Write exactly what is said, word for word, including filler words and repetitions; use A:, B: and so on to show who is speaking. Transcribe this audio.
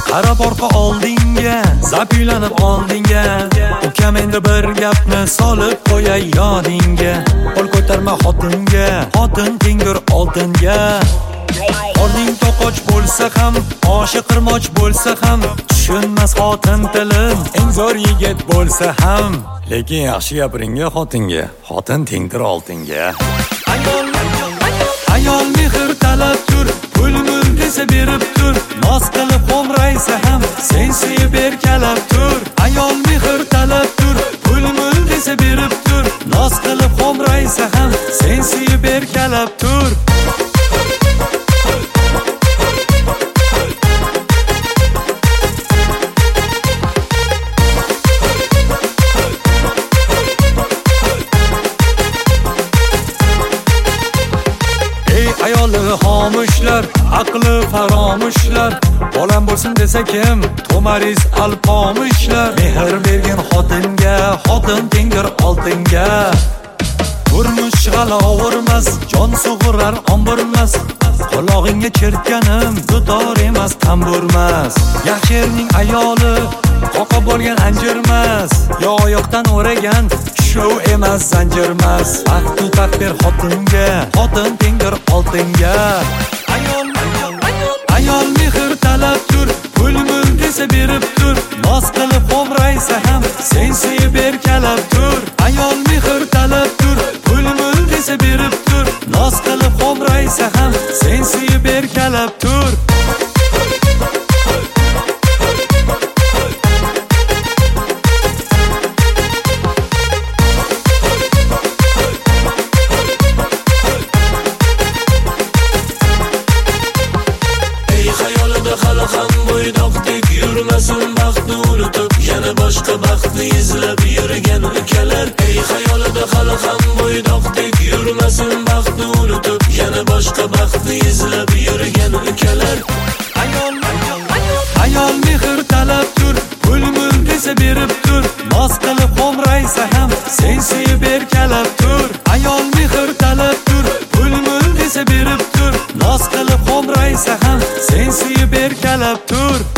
A: qarab orqa oldinga, zap uylanib oldinga. Ukam endi bir gapni solib qo'yay yodingga. Qo'l ko'tarma xotinga, xotin tengdir oltinga. Qorning to'qoch bo'lsa ham, oshi qirmoch bo'lsa ham, tushunmas xotin tilim, eng zo'r yigit bo'lsa ham. Lekin yaxshi gapiringa xotinga, xotin tengdir oltinga. Ayol ayol mehr talab tur, pul-mul desa berib tur, noz qilib xo'mraysa ham, sen sevib erkalab tur. Ayol mehr talab tur, pul-mul desa berib tur, noz qilib xo'mraysa ham, sen sevib erkalab tur. Ayoli xomushlar, aqli faromushlar, bolam bo'lsin desa kim, to'mariz alpomushlar. Mehr bergan xotinga, xotin tengdir oltinga. Turmush g'alovurmas, jon sug'urar omburmas, qulog'ingga chertganim dutor emas, tamburmas. Yaxshining ayoli qoqa bo'lgan anjirmas, yo oyoqdan o'ragan shuv emas, zanjirmas. Vaqt taqdir xotinga, xotin tengdir oltinga. Ayol ayol mehr talab tur, pul-mul desa berib tur, noz qilib xo'mraysa ham, sen sevib erkalab tur. Ayol mehr talab tur, pul-mul desa berib tur, noz qilib xo'mraysa ham, sen sevib erkalab tur.
B: Hali ham bo'ydoqdek yurmasin baxtni unutib, yana boshqa baxtni izlab yurgan ukalar. Ey xayolida hali ham bo'ydoqdek yurmasin baxtni unutib, yana boshqa baxtni izlab yurgan ukalar.
A: Ayol ayol mehr talab tur, pul-mul desa berib tur, noz qilib xo'mraysa ham, sen sevib erkalab tur. Ayol mehr talab tur, pul-mul desa berib tur, noz qilib xo'mraysa ham, sen sevib erkalab tur.